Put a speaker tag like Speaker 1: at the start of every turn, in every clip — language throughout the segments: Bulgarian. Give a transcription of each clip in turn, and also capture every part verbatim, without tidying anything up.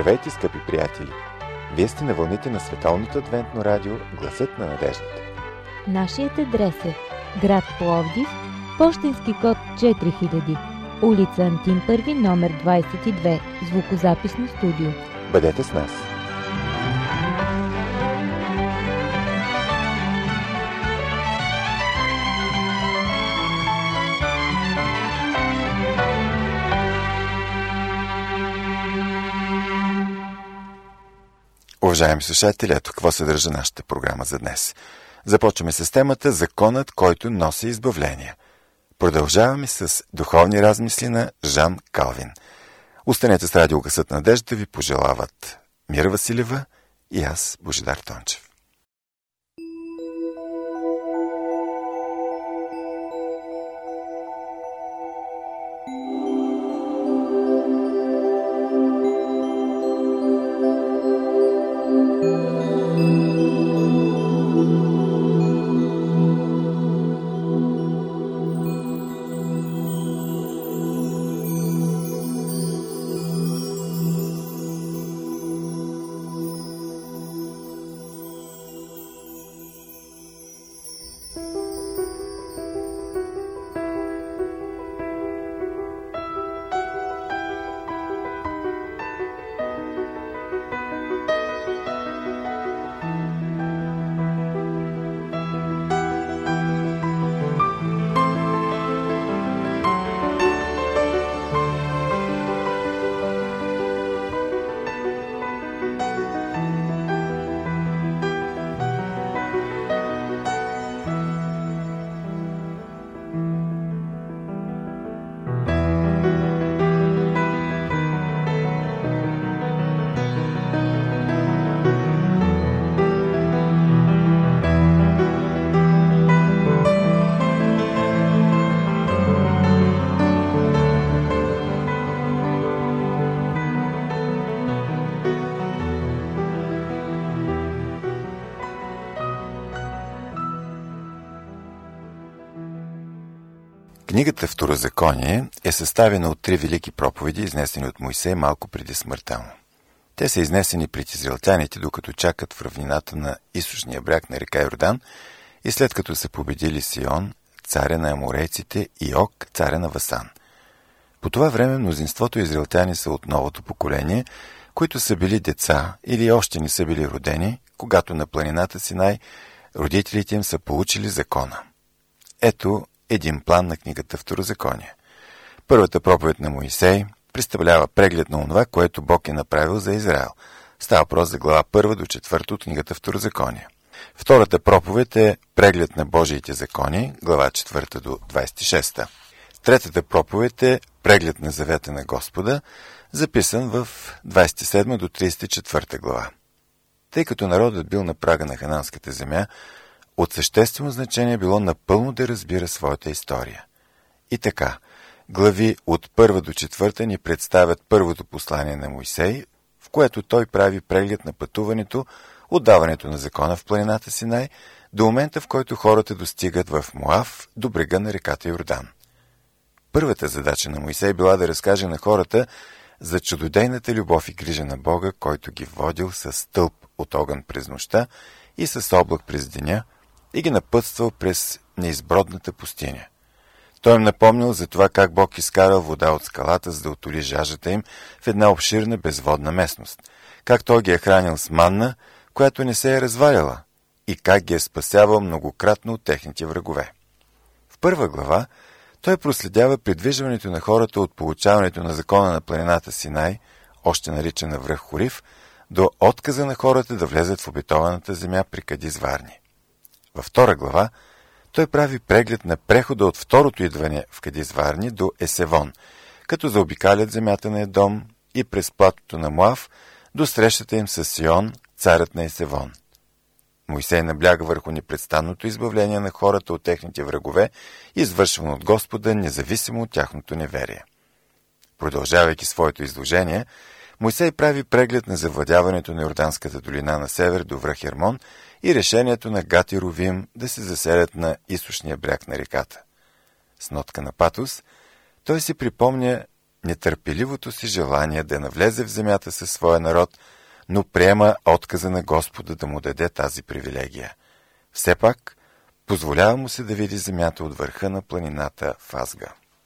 Speaker 1: Здравейте, скъпи приятели! Вие сте на вълните на Световното адвентно радио Гласът на надеждата.
Speaker 2: Нашият адрес е град Пловдив, пощенски код четири хиляди, улица Антим първи, номер двадесет и две, звукозаписно студио.
Speaker 1: Бъдете с нас! Уважаеми слушатели, ето какво съдържа нашата програма за днес. Започваме с темата Законът, който носи избавление. Продължаваме с духовни размисли на Жан Калвин. Останете с радио Гласът на надеждата ви пожелават Мира Василева и аз, Божидар Тончев. Книгата Второзаконие е съставена от три велики проповеди, изнесени от Мойсей малко преди смъртта му. Те са изнесени пред израелтяните, докато чакат в равнината на източния бряг на река Йордан и след като са победили Сион, царя на аморейците, и Ог, царя на Васан. По това време мнозинството израелтяни са от новото поколение, които са били деца или още не са били родени, когато на планината Синай родителите им са получили закона. Ето един план на книгата Второзаконие. Първата проповед на Моисей представлява преглед на онова, което Бог е направил за Израел. Става въпрос за глава първа до четвърта от книгата Второзаконие. Втората проповед е преглед на Божиите закони, глава четвърта до двадесет и шеста. Третата проповед е преглед на завета на Господа, записан в двадесет и седма до тридесет и четвърта глава. Тъй като народът бил на прага на хананската земя, от съществено значение било напълно да разбира своята история. И така, глави от първа до четвърта ни представят първото послание на Мойсей, в което той прави преглед на пътуването, отдаването на закона в планината Синай, до момента, в който хората достигат в Моав, до брега на реката Йордан. Първата задача на Мойсей била да разкаже на хората за чудодейната любов и грижа на Бога, който ги водил с стълб от огън през нощта и с облак през деня, и ги напътствал през неизбродната пустиня. Той им напомнил за това как Бог изкарал вода от скалата, за да отоли жажата им в една обширна безводна местност, как Той ги е хранил с манна, която не се е разваляла, и как ги е спасявал многократно от техните врагове. В първа глава Той проследява придвижването на хората от получаването на закона на планината Синай, още наричана връх Хорив, до отказа на хората да влезат в обетованата земя при Кадис Варни. Във втора глава той прави преглед на прехода от второто идване в Кадис Варни до Есевон, като заобикалят земята на Едом и през платото на Моав до срещата им с Сион, царят на Есевон. Мойсей набляга върху непрестанното избавление на хората от техните врагове, извършвано от Господа, независимо от тяхното неверие. Продължавайки своето изложение, Мойсей прави преглед на завладяването на Йорданската долина на север до връх Хермон и решението на Гат и Ровим да се заселят на източния бряг на реката. С нотка на патос, той си припомня нетърпеливото си желание да навлезе в земята със своя народ, но приема отказа на Господа да му даде тази привилегия. Все пак, позволява му се да види земята от върха на планината Фазга.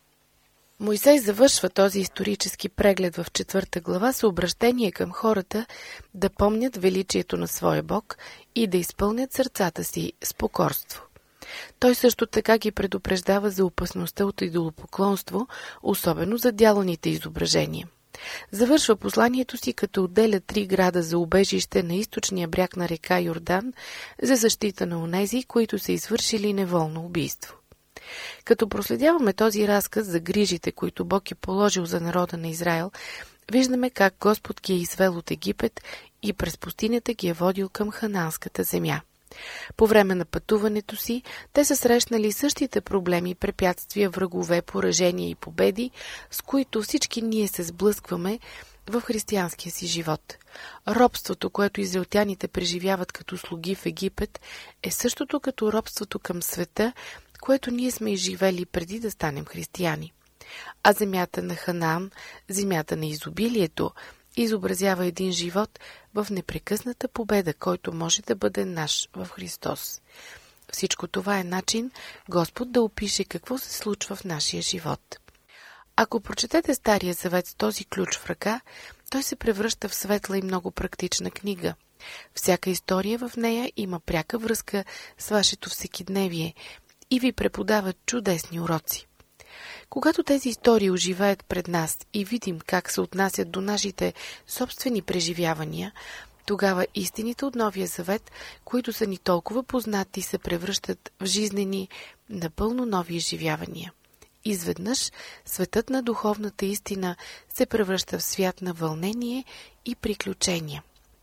Speaker 3: Мойсей завършва този исторически преглед в четвърта глава с обращение към хората да помнят величието на своя Бог и да изпълнят сърцата си с покорство. Той също така ги предупреждава за опасността от идолопоклонство, особено за дяланите изображения. Завършва посланието си, като отделя три града за убежище на източния бряг на река Йордан за защита на онези, които са извършили неволно убийство. Като проследяваме този разказ за грижите, които Бог е положил за народа на Израел, виждаме как Господ ги е извел от Египет и през пустинята ги е водил към ханаанската земя. По време на пътуването си, те са срещнали същите проблеми, препятствия, врагове, поражения и победи, с които всички ние се сблъскваме в християнския си живот. Робството, което израелтяните преживяват като слуги в Египет, е същото като робството към света, което ние сме изживели преди да станем християни. А земята на Ханаан, земята на изобилието, изобразява един живот в непрекъсната победа, който може да бъде наш в Христос. Всичко това е начин Господ да опише какво се случва в нашия живот. Ако прочетете Стария завет с този ключ в ръка, той се превръща в светла и много практична книга. Всяка история в нея има пряка връзка с вашето всекидневие и ви преподава чудесни уроци. Когато тези истории оживеят пред нас и видим как се отнасят до нашите собствени преживявания, тогава истините от Новия завет, които са ни толкова познати, се превръщат в жизнени, напълно нови изживявания. Изведнъж светът на духовната истина се превръща в свят на вълнение и приключения.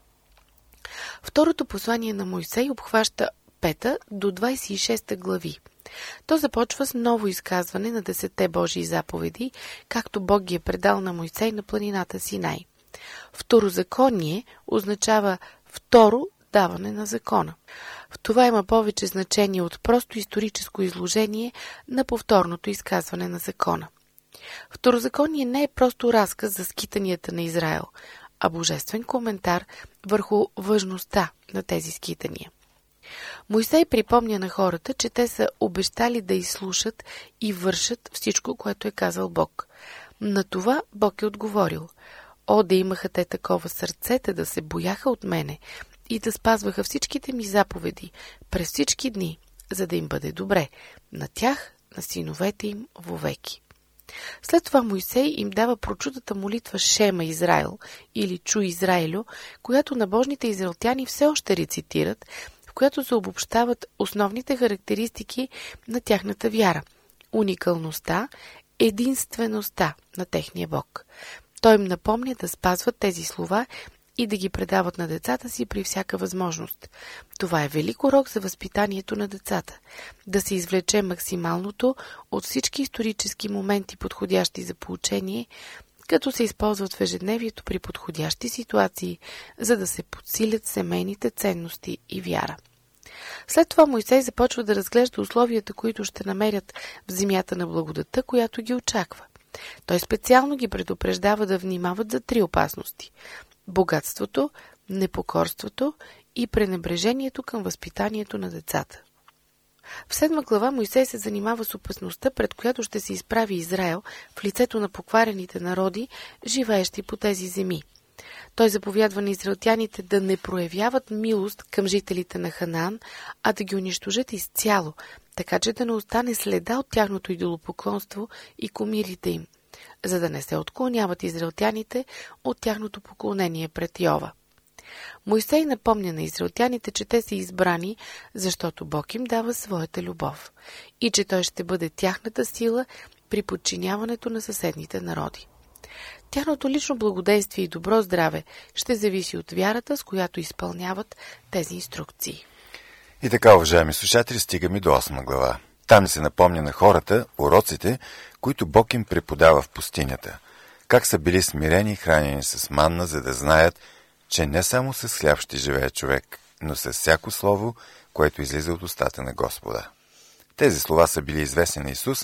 Speaker 3: Второто послание на Мойсей обхваща пета до двадесет и шеста глави. То започва с ново изказване на десетте Божии заповеди, както Бог ги е предал на Мойсей на планината Синай. Второзаконие означава второ даване на закона. В това има повече значение от просто историческо изложение на повторното изказване на закона. Второзаконие не е просто разказ за скитанията на Израел, а божествен коментар върху важността на тези скитания. Мойсей припомня на хората, че те са обещали да изслушат и вършат всичко, което е казал Бог. На това Бог е отговорил: О, да имаха те такова сърце, да се бояха от мене и да спазваха всичките ми заповеди през всички дни, за да им бъде добре, на тях, на синовете им вовеки. След това Мойсей им дава прочутата молитва Шема Израил или Чу Израилю, която набожните израелтяни все още рецитират, в която се обобщават основните характеристики на тяхната вяра – уникалността, единствеността на техния Бог. Той им напомня да спазват тези слова и да ги предават на децата си при всяка възможност. Това е велик урок за възпитанието на децата – да се извлече максималното от всички исторически моменти, подходящи за поучение, като се използват в ежедневието при подходящи ситуации, за да се подсилят семейните ценности и вяра. След това Мойсей започва да разглежда условията, които ще намерят в земята на благодата, която ги очаква. Той специално ги предупреждава да внимават за три опасности – богатството, непокорството и пренебрежението към възпитанието на децата. В седма глава Мойсей се занимава с опасността, пред която ще се изправи Израел в лицето на покварените народи, живеещи по тези земи. Той заповядва на израелтяните да не проявяват милост към жителите на Ханаан, а да ги унищожат изцяло, така че да не остане следа от тяхното идолопоклонство и кумирите им, за да не се отклоняват израелтяните от тяхното поклонение пред Йова. Мойсей напомня на израелтяните, че те са избрани, защото Бог им дава своята любов и че той ще бъде тяхната сила при подчиняването на съседните народи. Тяхното лично благодействие и добро здраве ще зависи от вярата, с която изпълняват тези инструкции.
Speaker 1: И така, уважаеми слушатели, стигаме до осма глава. Там се напомня на хората уроците, които Бог им преподава в пустинята. Как са били смирени и хранени с манна, за да знаят, че не само с хляб ще живее човек, но с всяко слово, което излиза от устата на Господа. Тези слова са били известни на Исус,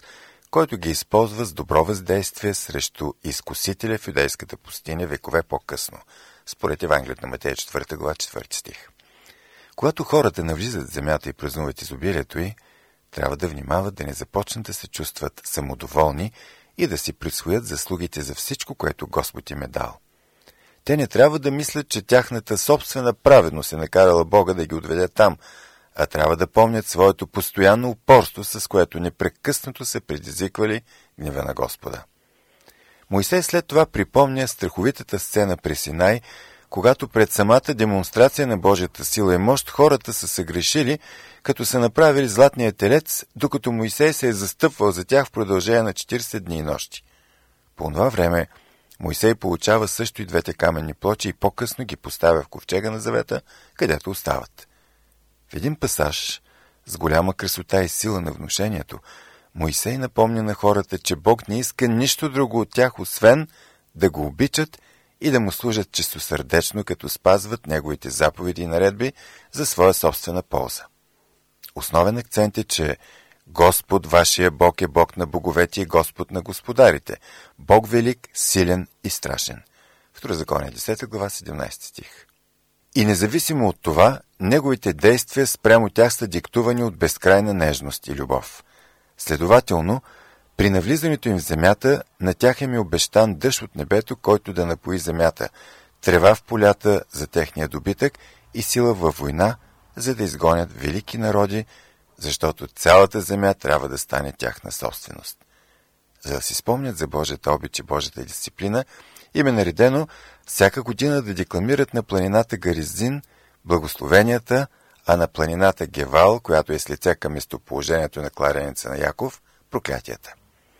Speaker 1: който ги използва с добро въздействие срещу изкусителя в юдейската пустиня векове по-късно, според Евангелието на Матея четвърта глава четвърти стих. Когато хората навлизат в земята и празнуват изобилието й, трябва да внимават да не започнат да се чувстват самодоволни и да си присвоят заслугите за всичко, което Господ им е дал. Те не трябва да мислят, че тяхната собствена праведност е накарала Бога да ги отведе там, а трябва да помнят своето постоянно упорство, с което непрекъснато са предизвиквали гнева на Господа. Мойсей след това припомня страховитата сцена при Синай, когато пред самата демонстрация на Божията сила и мощ хората са съгрешили, като са направили златния телец, докато Мойсей се е застъпвал за тях в продължение на четиридесет дни и нощи. По това време Мойсей получава също и двете каменни плочи и по-късно ги поставя в ковчега на завета, където остават. В един пасаж, с голяма красота и сила на внушението, Мойсей напомня на хората, че Бог не иска нищо друго от тях, освен да го обичат и да му служат чистосърдечно, като спазват неговите заповеди и наредби за своя собствена полза. Основен акцент е, че Господ, вашия Бог, е Бог на боговете и Господ на господарите, Бог велик, силен и страшен. Второзаконие десета глава седемнадесети стих. И независимо от това, неговите действия спрямо тях са диктувани от безкрайна нежност и любов. Следователно, при навлизането им в земята, на тях им е обещан дъжд от небето, който да напои земята, трева в полята за техния добитък и сила във война, за да изгонят велики народи, защото цялата земя трябва да стане тяхна собственост. За да си спомнят за Божията обич и Божията дисциплина, им е наредено всяка година да декламират на планината Гаризин благословенията, а на планината Гевал, която е с лице към местоположението на клареница на Яков, проклятията.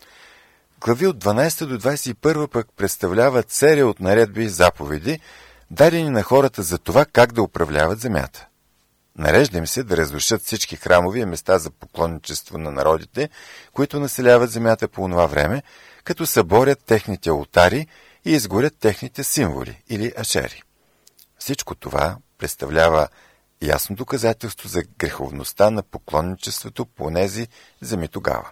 Speaker 1: Глави от дванадесета до двадесет и първа пък представляват серия от наредби и заповеди, дадени на хората за това как да управляват земята. Нарежда им се да разрушат всички храмови места за поклонничество на народите, които населяват земята по това време, като съборят техните олтари и изгорят техните символи или ашери. Всичко това представлява ясно доказателство за греховността на поклонничеството по онези земи тогава.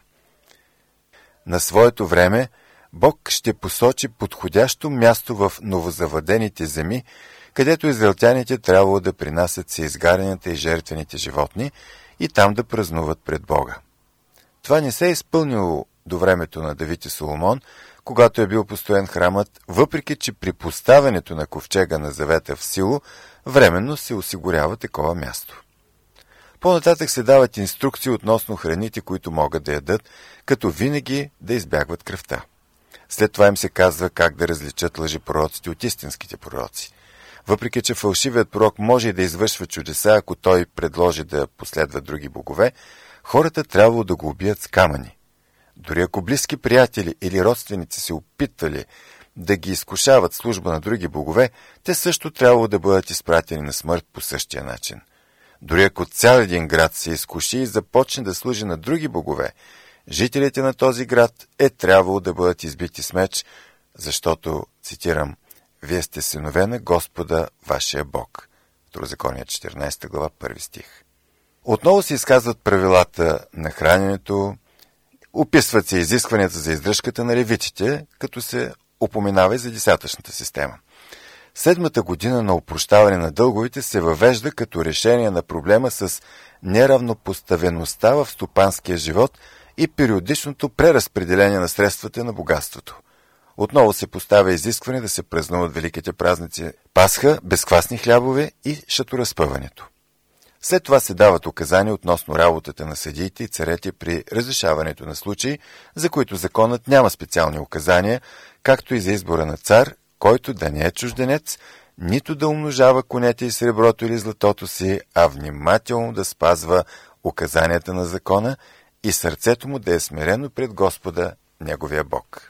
Speaker 1: На своето време Бог ще посочи подходящо място в новозавадените земи, където израелтяните трябвало да принасят всеизгарянията и жертвените животни и там да празнуват пред Бога. Това не се е изпълнило до времето на Давид и Соломон, когато е бил построен храмът, въпреки че при поставянето на ковчега на завета в Сило, временно се осигурява такова място. По-нататък се дават инструкции относно храните, които могат да ядат, като винаги да избягват кръвта. След това им се казва как да различат лъжепророците от истинските пророци. Въпреки че фалшивият пророк може и да извършва чудеса, ако той предложи да последва други богове, хората трябвало да го убият с камъни. Дори ако близки приятели или родственици се опитвали да ги изкушават служба на други богове, те също трябвало да бъдат изпратени на смърт по същия начин. Дори ако цял един град се изкуши и започне да служи на други богове, жителите на този град е трябвало да бъдат избити с меч, защото, цитирам, «Вие сте синове на Господа, вашия Бог». Второзаконие четиринадесета глава, първи стих. Отново се изказват правилата на храненето, описват се изискванията за издръжката на левитите, като се упоменава и за десятъчната система. Седмата година на опрощаване на дълговете се въвежда като решение на проблема с неравнопоставеността в стопанския живот и периодичното преразпределение на средствата на богатството. Отново се поставя изискване да се празнуват великите празници Пасха, безквасни хлябове и шаторазпъването. След това се дават указания относно работата на съдиите и царете при разрешаването на случаи, за които законът няма специални указания, както и за избора на цар, който да не е чужденец, нито да умножава конете и среброто или златото си, а внимателно да спазва указанията на закона и сърцето му да е смирено пред Господа, неговия Бог.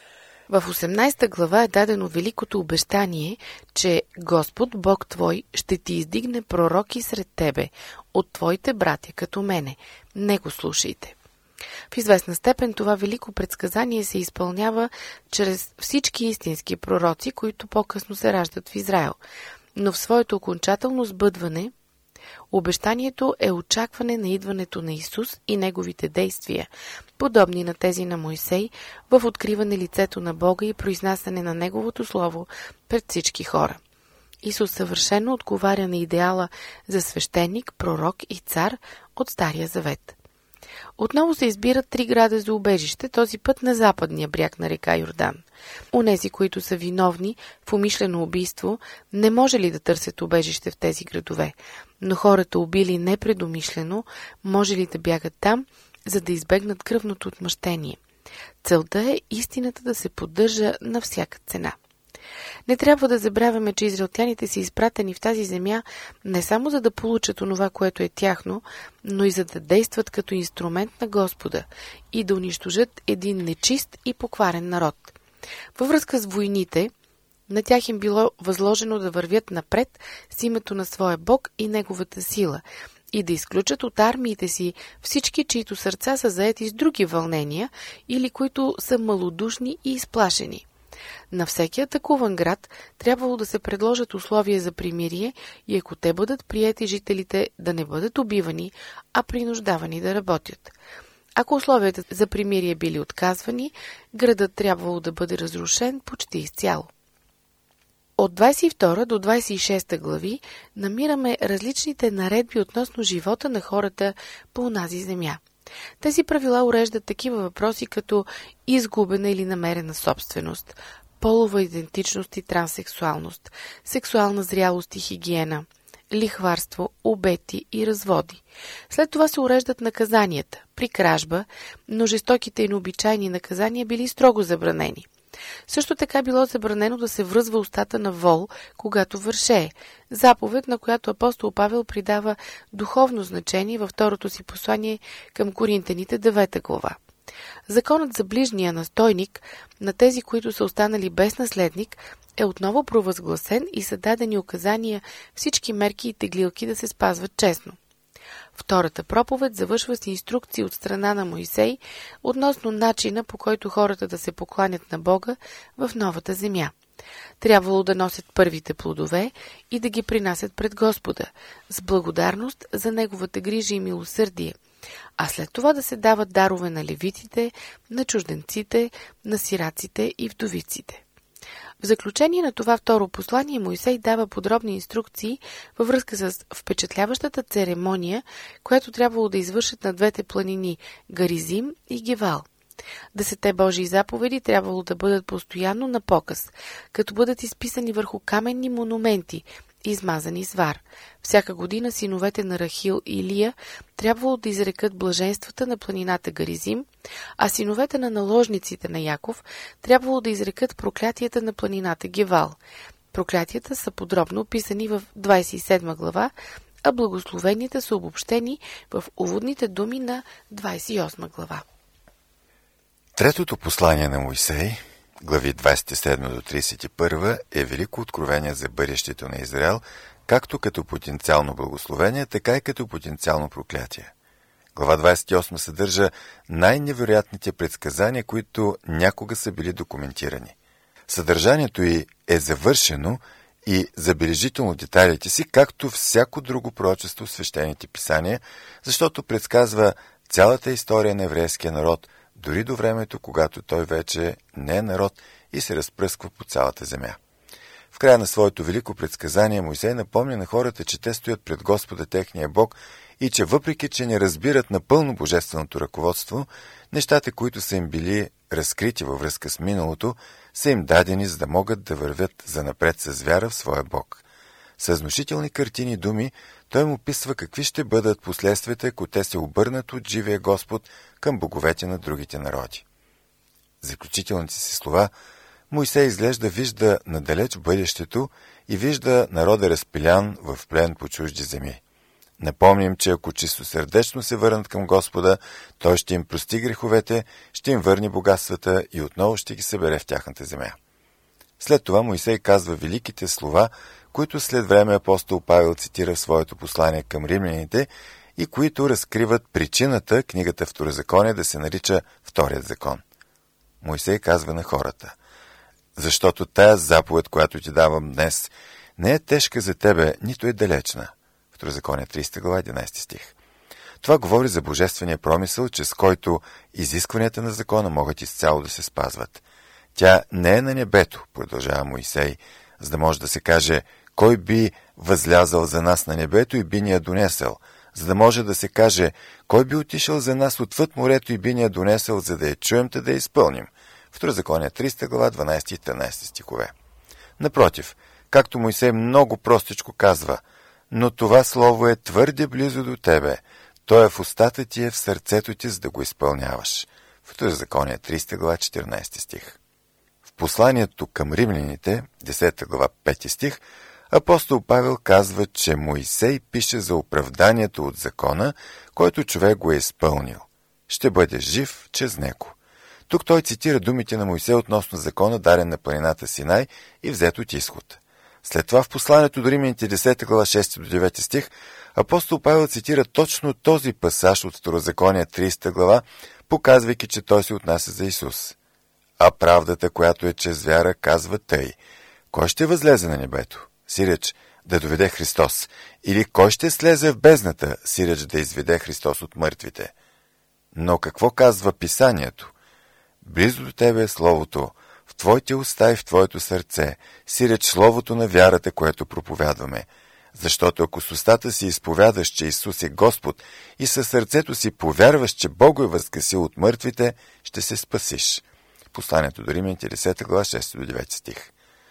Speaker 3: В осемнадесета глава е дадено великото обещание, че Господ, Бог твой, ще ти издигне пророки сред тебе, от твоите братя, като мене. Не го слушайте. В известна степен това велико предсказание се изпълнява чрез всички истински пророци, които по-късно се раждат в Израел. Но в своето окончателно сбъдване Обещанието е очакване на идването на Исус и неговите действия, подобни на тези на Мойсей, в откриване лицето на Бога и произнасяне на Неговото Слово пред всички хора. Исус съвършено отговаря на идеала за свещеник, пророк и цар от Стария Завет. Отново се избират три града за убежище, този път на западния бряг на река Йордан. Онези, които са виновни в умишлено убийство, не може ли да търсят убежище в тези градове, но хората, убили непредумишлено, може ли да бягат там, за да избегнат кръвното отмъщение? Целта е истината да се поддържа на всяка цена. Не трябва да забравяме, че израелтяните са изпратени в тази земя не само за да получат онова, което е тяхно, но и за да действат като инструмент на Господа и да унищожат един нечист и покварен народ. Във връзка с войните, на тях им било възложено да вървят напред с името на своя Бог и неговата сила и да изключат от армиите си всички, чието сърца са заети с други вълнения или които са малодушни и изплашени. На всеки атакуван град трябвало да се предложат условия за примирие и ако те бъдат приети, жителите да не бъдат убивани, а принуждавани да работят. Ако условията за примирие били отказвани, градът трябвало да бъде разрушен почти изцяло. От двадесет и втора до двадесет и шеста глави намираме различните наредби относно живота на хората по онази земя. Тези правила уреждат такива въпроси като изгубена или намерена собственост, полова идентичност и транссексуалност, сексуална зрялост и хигиена, лихварство, обети и разводи. След това се уреждат наказанията. При кражба, но жестоките и необичайни наказания били строго забранени. Също така било забранено да се връзва устата на вол, когато вършее, заповед, на която апостол Павел придава духовно значение във второто си послание към Коринтяните, девета глава. Законът за ближния настойник на тези, които са останали без наследник, е отново провъзгласен и са дадени указания всички мерки и теглилки да се спазват честно. Втората проповед завършва с инструкции от страна на Мойсей относно начина, по който хората да се покланят на Бога в новата земя. Трябвало да носят първите плодове и да ги принасят пред Господа, с благодарност за Неговата грижа и милосърдие, а след това да се дават дарове на левитите, на чужденците, на сираците и вдовиците. В заключение на това второ послание Мойсей дава подробни инструкции във връзка с впечатляващата церемония, която трябвало да извършат на двете планини Гаризим и Гевал. Десетте Божии заповеди трябвало да бъдат постоянно на показ, като бъдат изписани върху каменни монументи, измазани с вар. Всяка година синовете на Рахил и Лия трябвало да изрекат блаженствата на планината Гаризим, а синовете на наложниците на Яков трябвало да изрекат проклятията на планината Гевал. Проклятията са подробно описани в двадесет и седма глава, а благословенията са обобщени в уводните думи на двадесет и осма глава.
Speaker 1: Третото послание на Мойсей, глави двадесет и седма до тридесет и първа, е велико откровение за бъдещето на Израел, както като потенциално благословение, така и като потенциално проклятие. Глава двадесет и осма съдържа най-невероятните предсказания, които някога са били документирани. Съдържанието й е завършено и забележително детайлите си, както всяко друго пророчество в свещените писания, защото предсказва цялата история на еврейския народ, дори до времето, когато той вече не е народ и се разпръсква по цялата земя. В края на своето велико предсказание Мойсей напомня на хората, че те стоят пред Господа техния Бог и че въпреки, че не разбират напълно божественото ръководство, нещата, които са им били разкрити във връзка с миналото, са им дадени, за да могат да вървят занапред с вяра в своя Бог. С внушителни картини и думи той му описва какви ще бъдат последствията, ако те се обърнат от живия Господ към боговете на другите народи. Заключителните си слова Мойсей изглежда вижда надалеч бъдещето и вижда народа разпилян в плен по чужди земи. Напомним, че ако чистосърдечно се върнат към Господа, той ще им прости греховете, ще им върне богатствата и отново ще ги събере в тяхната земя. След това Мойсей казва великите слова, които след време апостол Павел цитира в своето послание към римляните и които разкриват причината книгата Второзаконие да се нарича Вторият закон. Мойсей казва на хората: защото тая заповед, която ти давам днес, не е тежка за тебе, нито е далечна. Второзаконие тридесета глава, единадесети стих. Това говори за божествения промисъл, чрез който изискванията на закона могат изцяло да се спазват. Тя не е на небето, продължава Моисей, за да може да се каже кой би възлязал за нас на небето и би ни я донесъл, за да може да се каже кой би отишъл за нас отвъд морето и би ни я донесъл, за да я чуем, да я изпълним. Второзаконие тридесета глава, дванадесети и тринадесети стихове. Напротив, както Моисей много простичко казва, но това слово е твърде близо до тебе, то е в устата ти, е в сърцето ти, за да го изпълняваш. Второзаконие тридесета глава, четиринадесети стих. В посланието към римляните, десета глава, пети стих, апостол Павел казва, че Моисей пише за оправданието от закона, който човек го е изпълнил. Ще бъде жив чрез него. Тук той цитира думите на Моисей относно закона, дарен на планината Синай и взет от изход. След това в посланието до римляните, десета глава, шести до девети стих, апостол Павел цитира точно този пасаж от Второзаконие тридесета глава, показвайки, че той се отнася за Исус. А правдата, която е чрез вяра, казва тъй: кой ще възлезе на небето? Сиреч да доведе Христос. Или кой ще слезе в бездната, сиреч да изведе Христос от мъртвите? Но какво казва Писанието? Близо до тебе е Словото, в твоите уста и в твоето сърце, сиреч Словото на вярата, което проповядваме. Защото ако с устата си изповядаш, че Исус е Господ, и със сърцето си повярваш, че Бог е възкресил от мъртвите, ще се спасиш. Посланието до римляните, десета глава, шести до девети стих.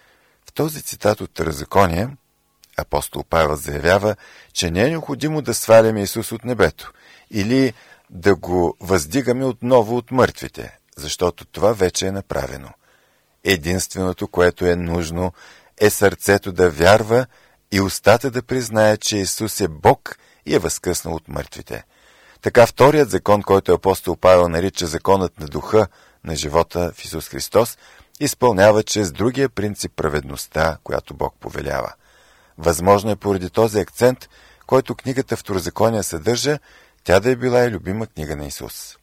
Speaker 1: В този цитат от Второзаконие апостол Павел заявява, че не е необходимо да сваляме Исус от небето или да го въздигаме отново от мъртвите, защото това вече е направено. Единственото, което е нужно, е сърцето да вярва и устата да признае, че Исус е Бог и е възкръснал от мъртвите. Така вторият закон, който апостол Павел нарича законът на духа на живота в Исус Христос, изпълнява чрез другия принцип праведността, която Бог повелява. Възможно е поради този акцент, който книгата Второзакония съдържа, тя да е била и любима книга на Исус.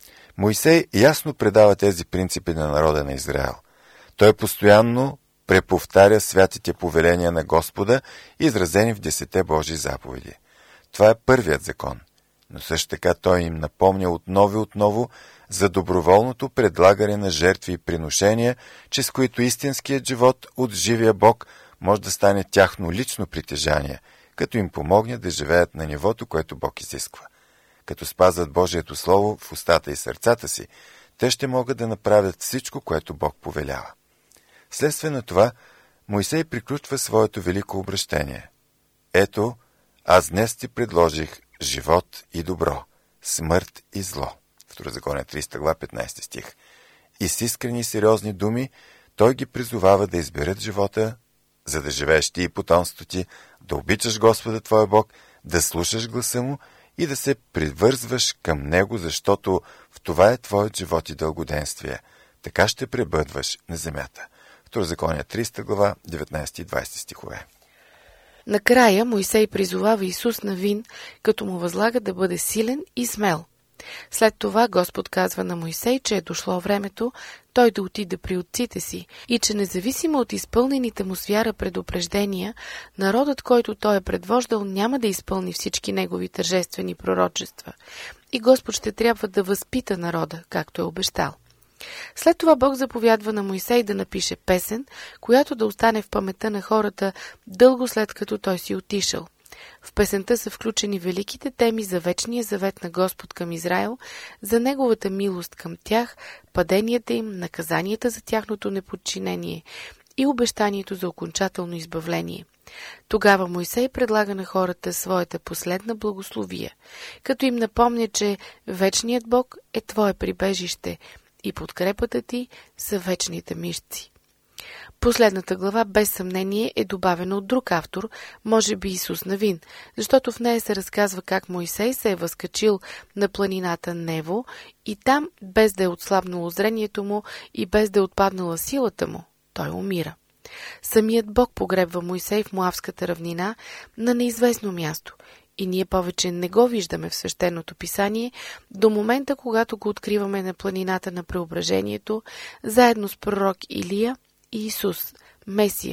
Speaker 1: Моисей ясно предава тези принципи на народа на Израел. Той постоянно преповтаря святите повеления на Господа, изразени в десете Божии заповеди. Това е първият закон, но също така той им напомня отново и отново за доброволното предлагане на жертви и приношения, чрез които истинският живот от живия Бог може да стане тяхно лично притежание, като им помогне да живеят на нивото, което Бог изисква. Като спазват Божието Слово в устата и сърцата си, те ще могат да направят всичко, което Бог повелява. Вследствие на това, Моисей приключва своето велико обращение. Ето, аз днес ти предложих живот и добро, смърт и зло. Второзаконие тридесета глава, петнадесети стих. И с искрени и сериозни думи той ги призовава да изберат живота, за да живееш ти и потомството ти, да обичаш Господа твоя Бог, да слушаш гласа му и да се привързваш към него, защото в това е твоят живот и дългоденствие. Така ще пребъдваш на земята. Второзаконие тридесета глава, деветнадесети и двадесети стихове.
Speaker 3: Накрая Моисей призовава Исус Навин, като му възлага да бъде силен и смел. След това Господ казва на Моисей, че е дошло времето той да отиде при отците си и че независимо от изпълнените му с вяра предупреждения, народът, който той е предвождал, няма да изпълни всички негови тържествени пророчества и Господ ще трябва да възпита народа, както е обещал. След това Бог заповядва на Моисей да напише песен, която да остане в паметта на хората дълго след като той си отишъл. В песента са включени великите теми за вечния завет на Господ към Израел, за неговата милост към тях, паденията им, наказанията за тяхното неподчинение и обещанието за окончателно избавление. Тогава Моисей предлага на хората своята последна благословия, като им напомня, че вечният Бог е твое прибежище и подкрепата ти са вечните мишци. Последната глава без съмнение е добавена от друг автор, може би Исус Навин, защото в нея се разказва как Моисей се е възкачил на планината Нево и там, без да е отслабнало зрението му и без да е отпаднала силата му, той умира. Самият Бог погребва Моисей в Моавската равнина на неизвестно място и ние повече не го виждаме в свещеното писание до момента, когато го откриваме на планината на Преображението, заедно с пророк Илия и Исус, Месия,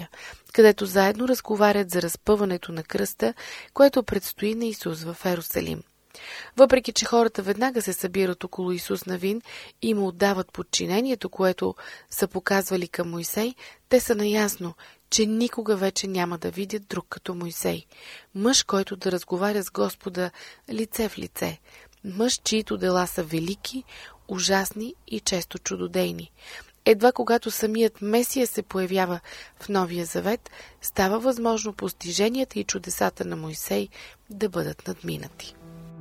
Speaker 3: където заедно разговарят за разпъването на кръста, което предстои на Исус в Ерусалим. Въпреки че хората веднага се събират около Исус Навин и му отдават подчинението, което са показвали към Мойсей, те са наясно, че никога вече няма да видят друг като Мойсей. Мъж, който да разговаря с Господа лице в лице. Мъж, чието дела са велики, ужасни и често чудодейни. Едва когато самият Месия се появява в Новия Завет, става възможно постиженията и чудесата на Мойсей да бъдат надминати.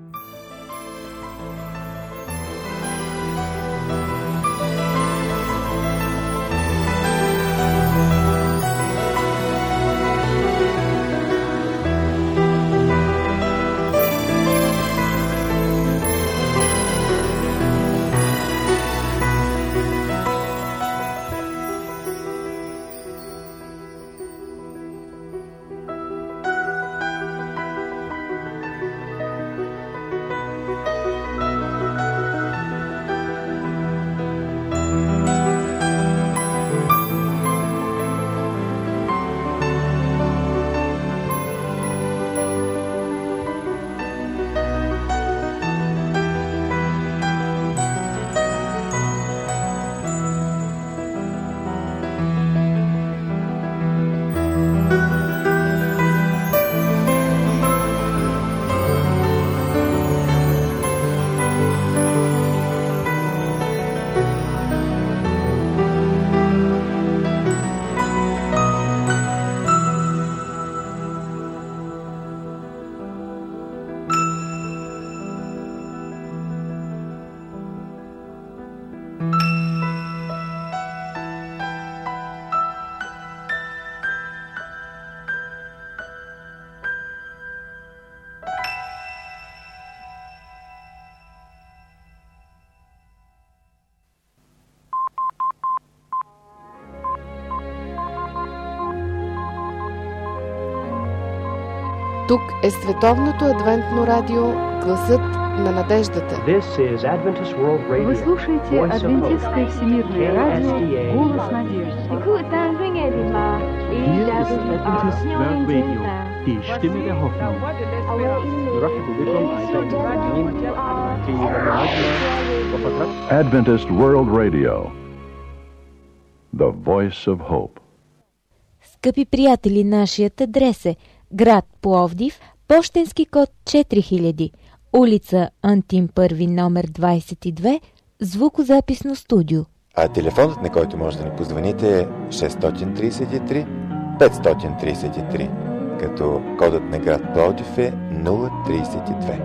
Speaker 3: Тук е Световното адвентно радио, гласът на надеждата.
Speaker 4: Вы слушаете Адвентистское всемирное радио, голос надежды.
Speaker 5: Die Stimme der Hoffnung.
Speaker 6: Adventist World Radio, the voice of hope.
Speaker 2: Скъпи приятели, нашият адрес е град Пловдив, пощенски код четири хиляди, улица Антим първи, номер двадесет и две, звукозаписно студио.
Speaker 1: А телефонът, на който може да ни позвоните, е шест три три пет три три, като кодът на град Пловдив е нула тридесет и две.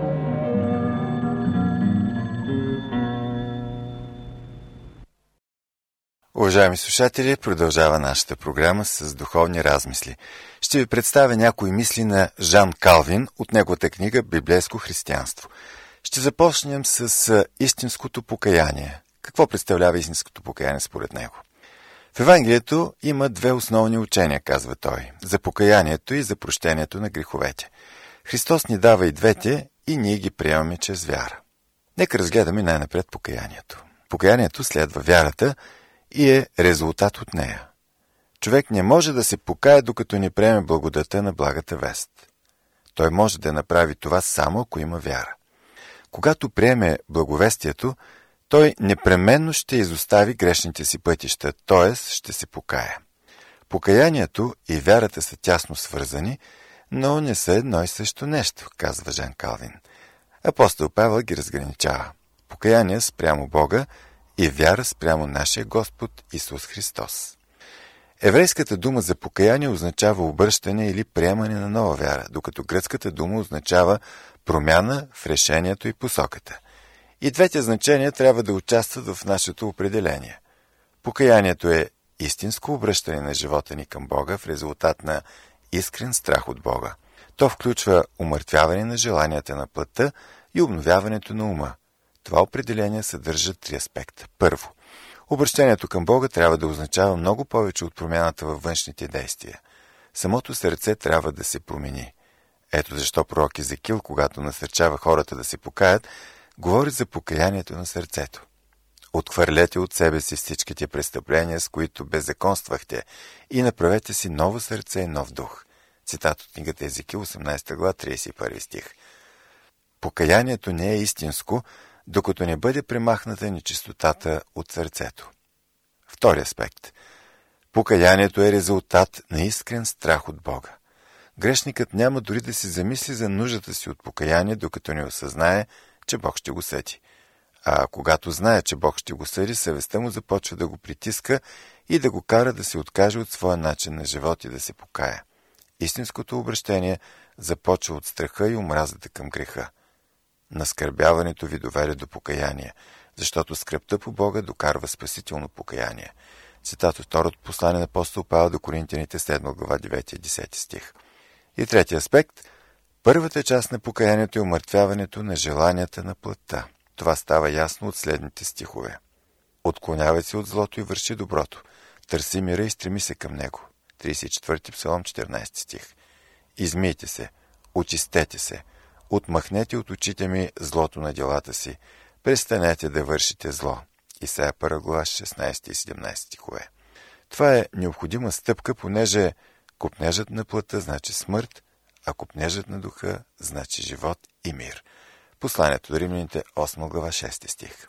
Speaker 1: Уважаеми слушатели, продължава нашата програма с духовни размисли. Ще ви представя някои мисли на Жан Калвин от неговата книга «Библейско християнство». Ще започнем с истинското покаяние. Какво представлява истинското покаяние според него? В Евангелието има две основни учения, казва той, за покаянието и за прощението на греховете. Христос ни дава и двете и ние ги приемаме чрез вяра. Нека разгледаме най-напред покаянието. Покаянието следва вярата и е резултат от нея. Човек не може да се покая, докато не приеме благодата на благата вест. Той може да направи това само ако има вяра. Когато приеме благовестието, той непременно ще изостави грешните си пътища, т.е. ще се покая. Покаянието и вярата са тясно свързани, но не са едно и също нещо, казва Жан Калвин. Апостол Павел ги разграничава. Покаяние спрямо Бога и вяра спрямо нашия Господ Исус Христос. Еврейската дума за покаяние означава обръщане или приемане на нова вяра, докато гръцката дума означава промяна в решението и посоката. И двете значения трябва да участват в нашето определение. Покаянието е истинско обръщане на живота ни към Бога в резултат на искрен страх от Бога. То включва умъртвяване на желанията на плътта и обновяването на ума. Това определение съдържа три аспекта. Първо, обръщението към Бога трябва да означава много повече от промяната във външните действия. Самото сърце трябва да се промени. Ето защо пророк Езекил, когато насърчава хората да се покаят, говори за покаянието на сърцето. Отхвърлете от себе си всичките престъпления, с които беззаконствахте, и направете си ново сърце и нов дух. Цитат от книгата Езекил, осемнадесета глава, тридесет и първи стих. Покаянието не е истинско, докато не бъде премахната нечистотата от сърцето. Втори аспект. Покаянието е резултат на искрен страх от Бога. Грешникът няма дори да си замисли за нуждата си от покаяние, докато не осъзнае, че Бог ще го съди. А когато знае, че Бог ще го съди, съвестта му започва да го притиска и да го кара да се откаже от своя начин на живот и да се покая. Истинското обръщение започва от страха и омразата към греха. Наскърбяването ви доведе до покаяние, защото скръбта по Бога докарва спасително покаяние. Цитат от второто послание на апостол Павел до Коринтяните, седма глава, девети и десети стих. И трети аспект. Първата част на покаянието е умъртвяването на желанията на плътта. Това става ясно от следните стихове. Отклонявай се от злото и върши доброто. Търси мира и стреми се към него. тридесет и четвърти псалом, четиринадесети стих. Измийте се, очистете се, отмахнете от очите ми злото на делата си, престанете да вършите зло. Исаия първа глава, шестнадесети и седемнадесети стихове. Това е необходима стъпка, понеже копнежът на плътта значи смърт, а копнежът на духа значи живот и мир. Посланието до Римляните, осма глава, шести стих.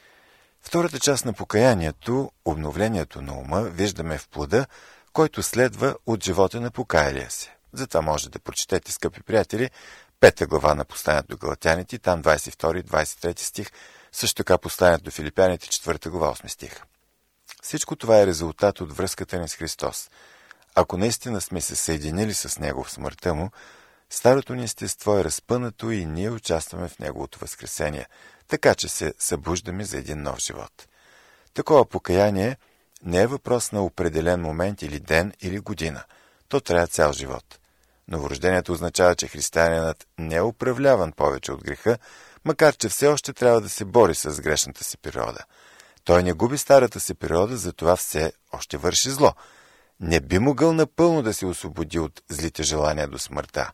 Speaker 1: Втората част на покаянието, обновлението на ума, виждаме в плода, който следва от живота на покаялия се. Затова може да прочетете, скъпи приятели, пета глава на посланието до Галатяните, там двадесет и втори и двадесет и трети стих, също така посланието до Филипяните, четвърта глава, осми стих. Всичко това е резултат от връзката ни с Христос. Ако наистина сме се съединили с Него в смъртта Му, старото ни естество е разпънато и ние участваме в Неговото възкресение, така че се събуждаме за един нов живот. Такова покаяние не е въпрос на определен момент или ден или година. То трябва цял живот. Новорождението означава, че християнинът не е управляван повече от греха, макар че все още трябва да се бори с грешната си природа. Той не губи старата си природа, затова все още върши зло. Не би могъл напълно да се освободи от злите желания до смъртта.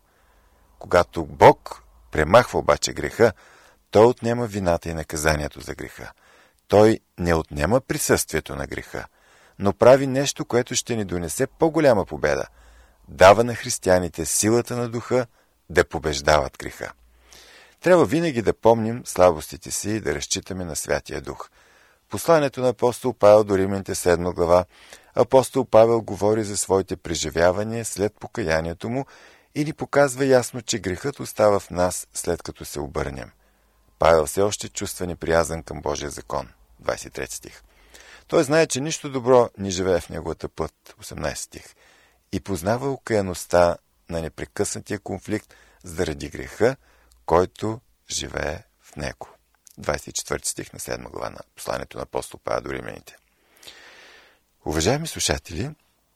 Speaker 1: Когато Бог премахва обаче греха, Той отнема вината и наказанието за греха. Той не отнема присъствието на греха, но прави нещо, което ще ни донесе по-голяма победа. Дава на християните силата на духа да побеждават греха. Трябва винаги да помним слабостите си и да разчитаме на Святия Дух. Посланието на апостол Павел до Римляните, седма глава, апостол Павел говори за своите преживявания след покаянието му и ни показва ясно, че грехът остава в нас след като се обърнем. Павел все още чувства неприязан към Божия закон. двадесет и трети стих. Той знае, че нищо добро не живее в неговата плът. осемнадесети стих. И познава окаяността на непрекъснатия конфликт заради греха, който живее в него. двадесет и четвърти стих на седма глава на посланието на апостол Павел до Римляните. Уважаеми слушатели,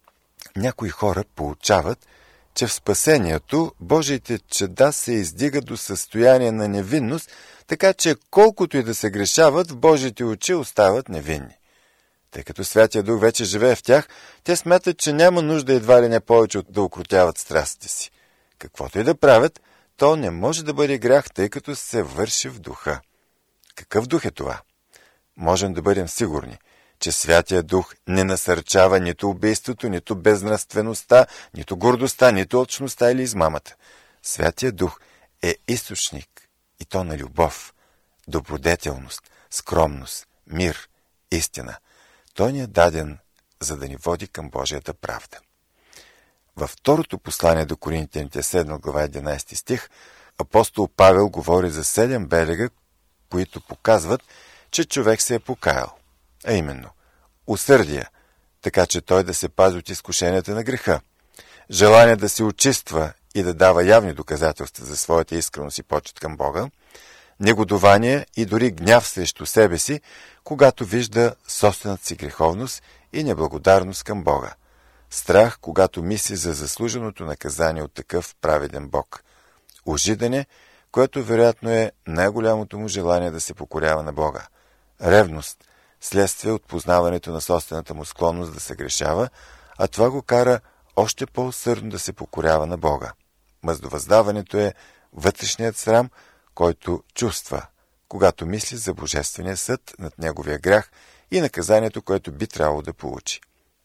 Speaker 1: някои хора получават, че в спасението Божиите чада се издигат до състояние на невинност, така че колкото и да се грешават, в Божиите очи остават невинни. Тъй като Святия Дух вече живее в тях, те смятат, че няма нужда едва ли не повече да укротяват страстите си. Каквото и да правят, то не може да бъде грях, тъй като се върши в духа. Какъв дух е това? Можем да бъдем сигурни, че Святия Дух не насърчава нито убийството, нито безнравствеността, нито гордостта, нито алчността или измамата. Святия Дух е източник, и то на любов, добродетелност, скромност, мир, истина. Той ни е даден, за да ни води към Божията правда. Във второто послание до Коринтяните, седма глава, единадесети стих, апостол Павел говори за седем белега, които показват, че човек се е покаял. А именно, усърдие, така че той да се пази от изкушенията на греха, желание да се очиства и да дава явни доказателства за своята искреност и почет към Бога, негодование и дори гняв срещу себе си, когато вижда собствената си греховност и неблагодарност към Бога, страх, когато мисли за заслуженото наказание от такъв праведен Бог, ожидане, което вероятно е най-голямото му желание да се покорява на Бога, ревност, следствие от познаването на собствената му склонност да се грешава, а това го кара още по-усърдно да се покорява на Бога. Мъздовъздаването е вътрешният срам, който чувства, когато мисли за божествения съд над неговия грях и наказанието, което би трябвало да получи.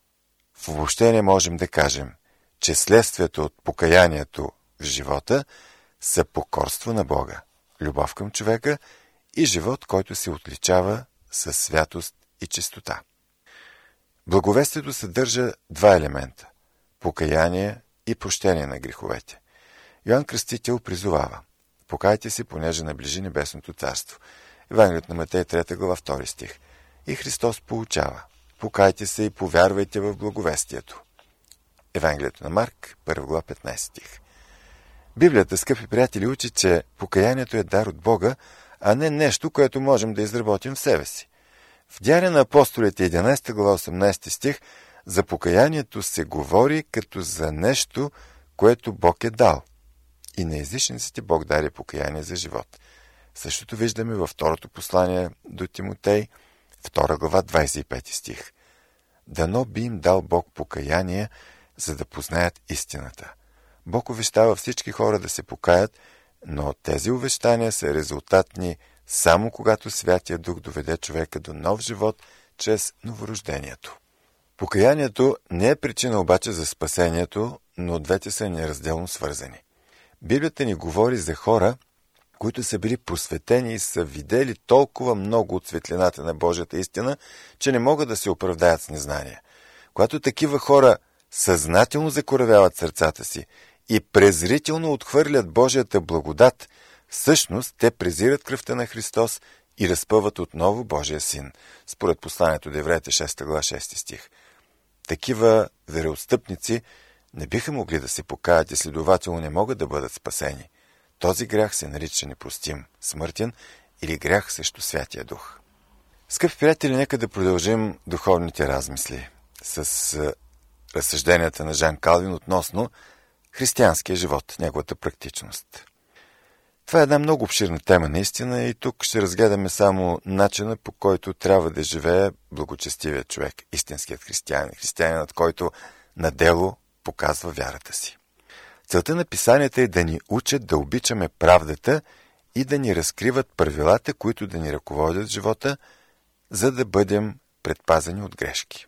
Speaker 1: В обобщение можем да кажем, че следствието от покаянието в живота са покорство на Бога, любов към човека и живот, който се отличава със святост и чистота. Благовестието съдържа два елемента – покаяние и прощение на греховете. Йоан Кръстител призовава: покайте се, понеже наближи небесното царство. Евангелието на Матей, трета глава, втори стих. И Христос поучава: покайте се и повярвайте в благовестието. Евангелието на Марк, първа глава, петнайсети стих. Библията, скъпи приятели, учи, че покаянието е дар от Бога, а не нещо, което можем да изработим в себе си. В Деяния на апостолите, единайсета глава, осемнайсети стих, за покаянието се говори като за нещо, което Бог е дал. И на езичниците Бог даде покаяние за живот. Същото виждаме във второто послание до Тимотей, втора глава, двайсет и пети стих. Дано би им дал Бог покаяние, за да познаят истината. Бог увещава всички хора да се покаят, но тези увещания са резултатни само когато Святия Дух доведе човека до нов живот чрез новорождението. Покаянието не е причина обаче за спасението, но двете са неразделно свързани. Библията ни говори за хора, които са били просветени и са видели толкова много от светлината на Божията истина, че не могат да се оправдаят с незнание. Когато такива хора съзнателно закоравяват сърцата си и презрително отхвърлят Божията благодат, всъщност те презират кръвта на Христос и разпъват отново Божия Син, според посланието до Евреите, шеста глава, шести стих. Такива вероотстъпници не биха могли да се покаят и следователно не могат да бъдат спасени. Този грях се нарича непростим, смъртен или грях срещу Святия Дух. Скъпи приятели, нека да продължим духовните размисли с разсъжденията на Жан Калвин относно християнския живот, неговата практичност. Това е една много обширна тема наистина и тук ще разгледаме само начина, по който трябва да живее благочестивият човек, истинският християнин, християнинът, който на дело показва вярата си. Целта на писанията е да ни учат да обичаме правдата и да ни разкриват правилата, които да ни ръководят в живота, за да бъдем предпазени от грешки.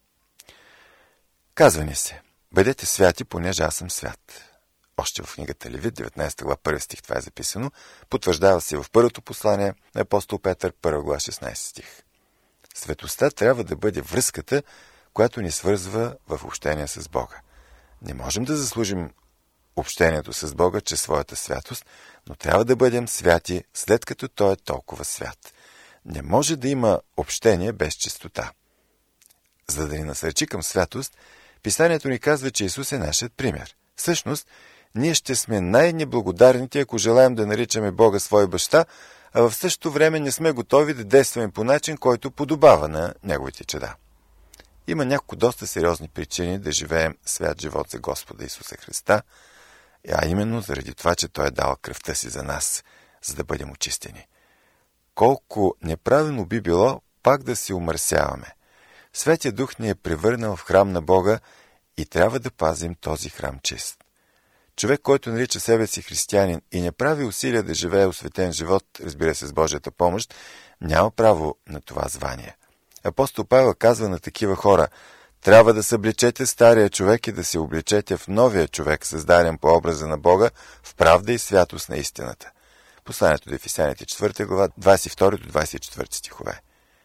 Speaker 1: Казва ни се: бъдете святи, понеже аз съм свят. Още в книгата Левит, деветнайсета глава, първи стих, това е записано. Потвърждава се в първото послание на апостол Петър, първа глава, шестнайсети стих. Светостта трябва да бъде връзката, която ни свързва в общение с Бога. Не можем да заслужим общението с Бога чрез своята святост, но трябва да бъдем святи, след като Той е толкова свят. Не може да има общение без чистота. За да ни насърчи към святост, писанието ни казва, че Исус е нашият пример. Всъщност, ние ще сме най-неблагодарните, ако желаем да наричаме Бога свой баща, а в същото време не сме готови да действаме по начин, който подобава на Неговите чеда. Има няколко доста сериозни причини да живеем свят живот за Господа Исуса Христа, а именно заради това, че Той е дал кръвта си за нас, за да бъдем очистени. Колко неправилно би било пак да си умърсяваме. Светия Дух ни е превърнал в храм на Бога и трябва да пазим този храм чист. Човек, който нарича себе си християнин и не прави усилия да живее осветен живот, разбира се с Божията помощ, няма право на това звание. Апостол Павел казва на такива хора: трябва да събличете стария човек и да се обличете в новия човек, създаден по образа на Бога, в правда и святост на истината. Посланието до Ефесяните, четвърта глава, двайсет и втори до двайсет и четвърти стихове.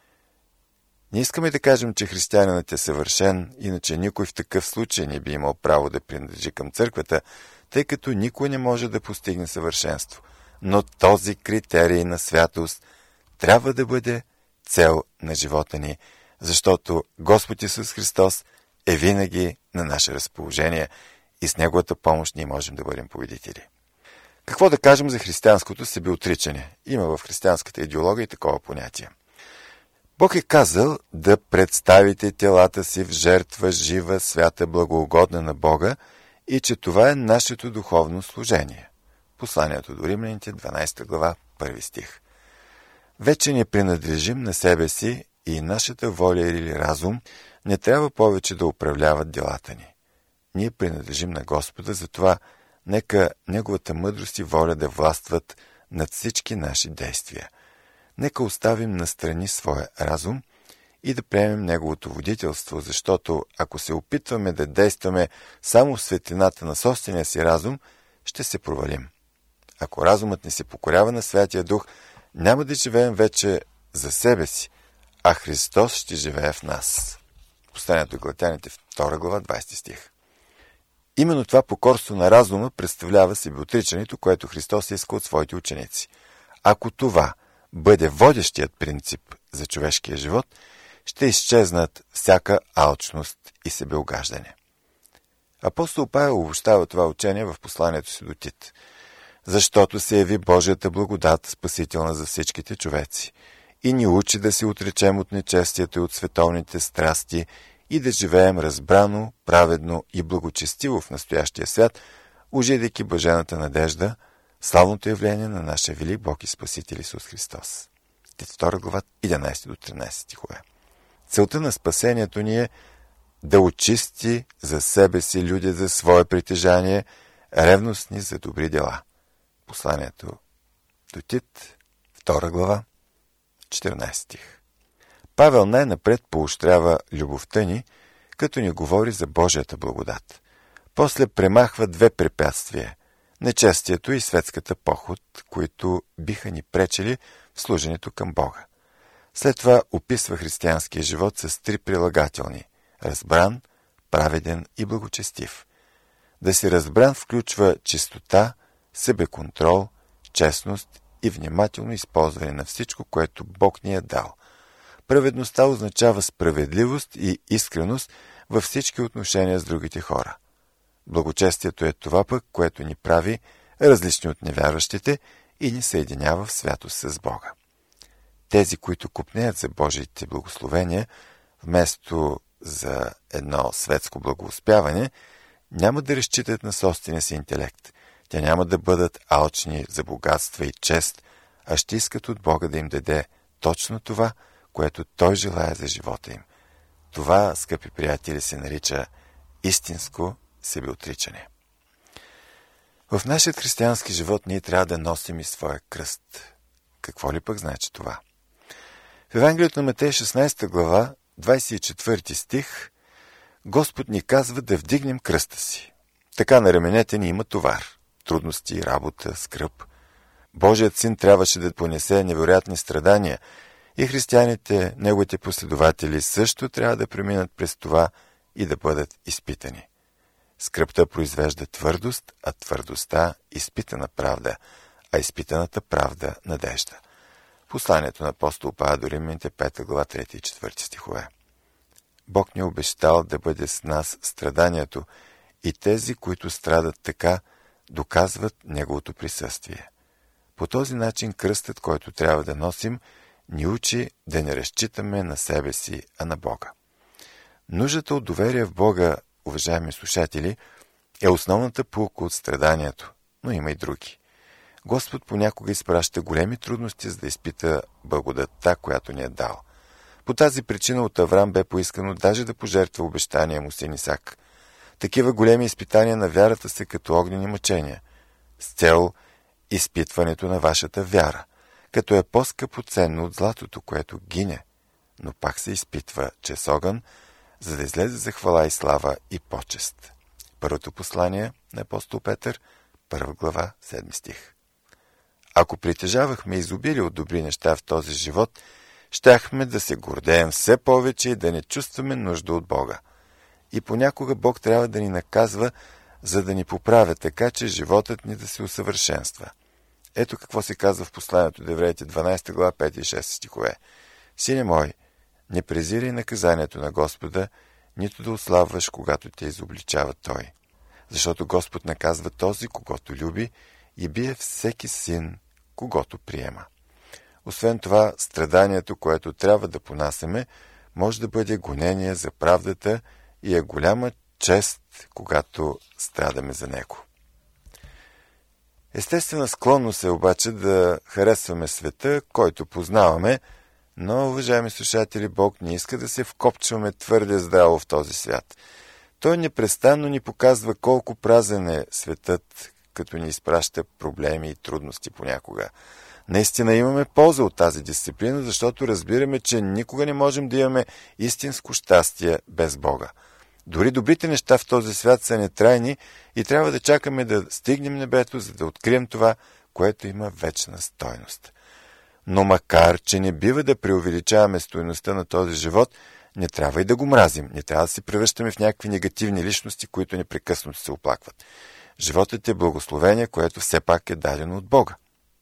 Speaker 1: Не искаме да кажем, че християнинът е съвършен, иначе никой в такъв случай не би имал право да принадлежи към църквата, тъй като никой не може да постигне съвършенство. Но този критерий на святост трябва да бъде цел на живота ни, защото Господ Исус Христос е винаги на наше разположение и с Неговата помощ ние можем да бъдем победители. Какво да кажем за християнското себеотричане? Има в християнската идеология и такова понятие. Бог е казал да представите телата си в жертва жива, свята, благоугодна на Бога и че това е нашето духовно служение. Посланието до Римляните, дванайсета глава, първи стих. Вече не принадлежим на себе си и нашата воля или разум не трябва повече да управляват делата ни. Ние принадлежим на Господа, затова нека Неговата мъдрост и воля да властват над всички наши действия. нека оставим настрани своя разум и да приемем неговото водителство, защото ако се опитваме да действаме само в светлината на собствения си разум, ще се провалим. Ако разумът ни се покорява на Святия Дух, няма да живеем вече за себе си, а Христос ще живее в нас. Посланието до Галатяните, втора глава, двадесети стих. Именно това покорство на разума представлява себеотричането, което Христос иска от своите ученици. Ако това бъде водещият принцип за човешкия живот, ще изчезнат всяка алчност и себеугаждане. Апостол Павел обобщава това учение в посланието си до Тит. Защото се яви Божията благодат, спасителна за всичките човеци, и ни учи да се отречем от нечестието и от световните страсти и да живеем разбрано, праведно и благочестиво в настоящия свят, ожидайки блажената надежда, славното явление на нашия велик Бог и Спасител Исус Христос. Тит втора глава, единадесети до тринадесети стихове. Целта на спасението ни е да очисти за себе си люди за свое притежание, ревностни за добри дела. Посланието до Тит, втора глава, четиринадесети стих. Павел най-напред поощрява любовта ни, като ни говори за Божията благодат. После премахва две препятствия – нечестието и светската поход, които биха ни пречели в служенето към Бога. След това описва християнския живот с три прилагателни – разбран, праведен и благочестив. Да си разбран включва чистота, себеконтрол, честност и внимателно използване на всичко, което Бог ни е дал. Праведността означава справедливост и искреност във всички отношения с другите хора. Благочестието е това пък, което ни прави различни от невярващите и ни съединява в святост с Бога. Тези, които копнеят за Божиите благословения, вместо за едно светско благоуспяване, няма да разчитат на собствения си интелект. Те няма да бъдат алчни за богатства и чест, а ще искат от Бога да им даде точно това, което Той желае за живота им. Това, скъпи приятели, се нарича истинско себеотричане. В нашия християнски живот ние трябва да носим и своя кръст. Какво ли пък значи това? В Евангелието на Матей, шестнадесета глава, двадесет и четвърти стих, Господ ни казва да вдигнем кръста си. Така на раменете ни има товар, трудности, работа, скръб. Божият син трябваше да понесе невероятни страдания и християните, неговите последователи, също трябва да преминат през това и да бъдат изпитани. Скръбта произвежда твърдост, а твърдостта – изпитана правда, а изпитаната правда – надежда. Посланието на апостол Павел до Римляните, пета глава, трети и четвърти стихове. Бог ни е обещал да бъде с нас страданието и тези, които страдат така, доказват Неговото присъствие. По този начин кръстът, който трябва да носим, ни учи да не разчитаме на себе си, а на Бога. Нуждата от доверие в Бога, уважаеми слушатели, е основната поука от страданието, но има и други. Господ понякога изпраща големи трудности, за да изпита благодатта, която ни е дал. По тази причина от Аврам бе поискано даже да пожертва обещания му син Исак. Такива големи изпитания на вярата са като огнени мъчения, с цел изпитването на вашата вяра, като е по-скъпоценно от златото, което гине, но пак се изпитва чрез огън, за да излезе за хвала и слава и почест. Първото послание на апостол Петър, първа глава, седми стих. Ако притежавахме изобилие от добри неща в този живот, щяхме да се гордеем все повече и да не чувстваме нужда от Бога. И понякога Бог трябва да ни наказва, за да ни поправя така, че животът ни да се усъвършенства. Ето какво се казва в посланието до Евреите, дванадесета глава, пети и шести стихове. Сине мой, не презирай наказанието на Господа, нито да ослабваш, когато те изобличава Той. Защото Господ наказва този, когото люби, и бие всеки син, когото приема. Освен това, страданието, което трябва да понасяме, може да бъде гонение за правдата и е голяма чест, когато страдаме за него. Естествена склонност е обаче да харесваме света, който познаваме, но, уважаеми слушатели, Бог не иска да се вкопчваме твърде здраво в този свят. Той непрестанно ни показва колко празен е светът, като ни изпраща проблеми и трудности понякога. Наистина имаме полза от тази дисциплина, защото разбираме, че никога не можем да имаме истинско щастие без Бога. Дори добрите неща в този свят са нетрайни и трябва да чакаме да стигнем небето, за да открием това, което има вечна стойност. Но макар, че не бива да преувеличаваме стойността на този живот, не трябва и да го мразим, не трябва да се превръщаме в някакви негативни личности, които непрекъснато се оплакват. Животът е благословение, което все пак е дадено от Бога.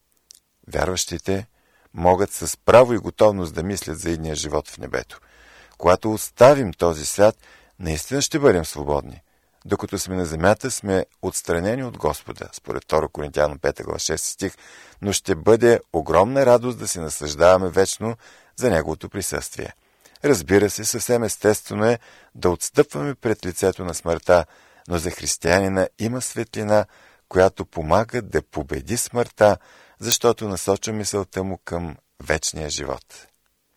Speaker 1: Вярващите могат с право и готовност да мислят за идния живот в небето. Когато оставим този свят, наистина ще бъдем свободни. Докато сме на земята, сме отстранени от Господа, според втора Коринтяни пета глава шести стих, но ще бъде огромна радост да се наслаждаваме вечно за Неговото присъствие. Разбира се, съвсем естествено е да отстъпваме пред лицето на смъртта, но за християнина има светлина, която помага да победи смъртта, защото насочва мисълта му към вечния живот.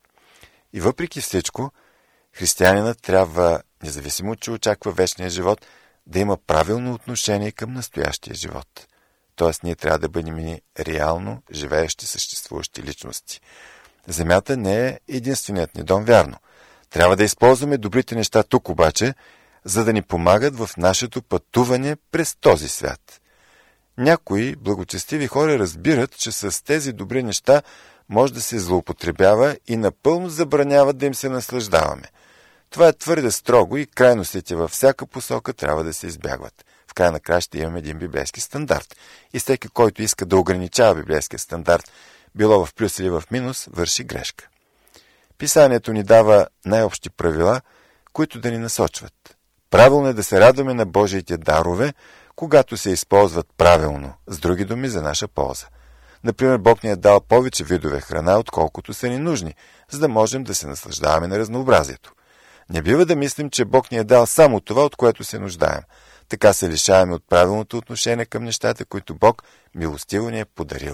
Speaker 1: И въпреки всичко, християнинът трябва, независимо, че очаква вечния живот, да има правилно отношение към настоящия живот. Тоест, ние трябва да бъдем реално живеещи, съществуващи личности. Земята не е единственият ни дом, вярно. Трябва да използваме добрите неща тук обаче, за да ни помагат в нашето пътуване през този свят. Някои благочестиви хора разбират, че с тези добри неща може да се злоупотребява и напълно забраняват да им се наслаждаваме. Това е твърде строго и крайностите във всяка посока трябва да се избягват. В край на края ще имаме един библейски стандарт. И всеки, който иска да ограничава библейския стандарт, било в плюс или в минус, върши грешка. Писанието ни дава най-общи правила, които да ни насочват. Правилно е да се радваме на Божиите дарове, когато се използват правилно, с други думи за наша полза. Например, Бог ни е дал повече видове храна, отколкото са ни нужни, за да можем да се наслаждаваме на разнообразието. Не бива да мислим, че Бог ни е дал само това, от което се нуждаем. Така се лишаваме от правилното отношение към нещата, които Бог милостиво ни е подарил.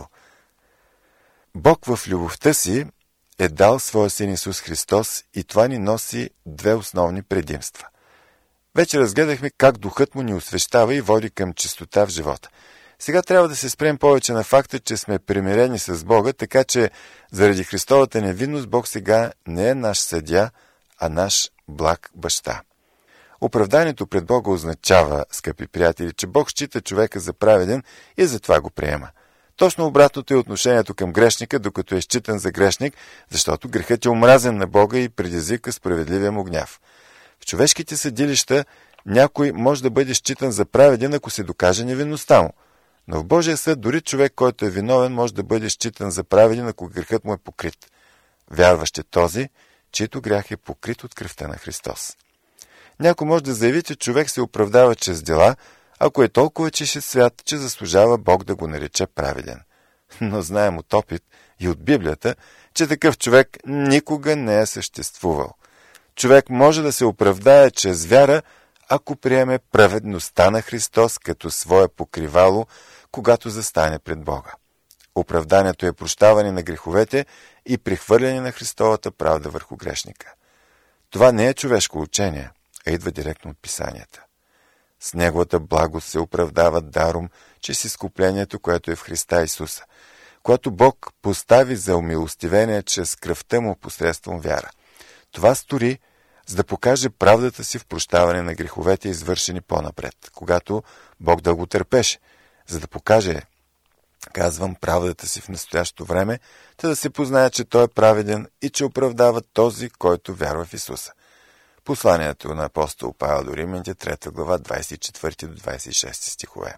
Speaker 1: Бог в любовта си е дал своя син Исус Христос и това ни носи две основни предимства. Вече разгледахме как духът му ни освещава и води към чистота в живота. Сега трябва да се спрем повече на факта, че сме примирени с Бога, така че заради Христовата невинност Бог сега не е наш съдия, а наш благ баща. Оправданието пред Бога означава, скъпи приятели, че Бог счита човека за праведен и затова го приема. Точно обратното е отношението към грешника, докато е считан за грешник, защото грехът е омразен на Бога и предизвика справедливия му гняв. В човешките съдилища някой може да бъде считан за праведен, ако се докаже невинността му. Но в Божия съд дори човек, който е виновен, може да бъде считан за праведен, ако грехът му е покрит. Вярващ е този, чието грях е покрит от кръвта на Христос. Някой може да заяви, че човек се оправдава чрез дела, ако е толкова чист свят, че заслужава Бог да го нарече праведен. Но знаем от опит и от Библията, че такъв човек никога не е съществувал. Човек може да се оправдае чрез вяра, ако приеме праведността на Христос като свое покривало, когато застане пред Бога. Оправданието е прощаване на греховете и прехвърляне на Христовата правда върху грешника. Това не е човешко учение, а идва директно от Писанията. С Неговата благост се оправдава даром, чрез изкуплението, което е в Христа Исуса, което Бог постави за умилостивение чрез кръвта му посредством вяра. Това стори, за да покаже правдата си в прощаване на греховете, извършени по-напред, когато Бог дълго търпеше, за да покаже, казвам, правдата си в настоящото време, та да се познае, че Той е праведен и че оправдава този, който вярва в Исуса. Посланието на апостол Павел до Римляните, трета глава, двадесет и четвърти до двадесет и шести стихове.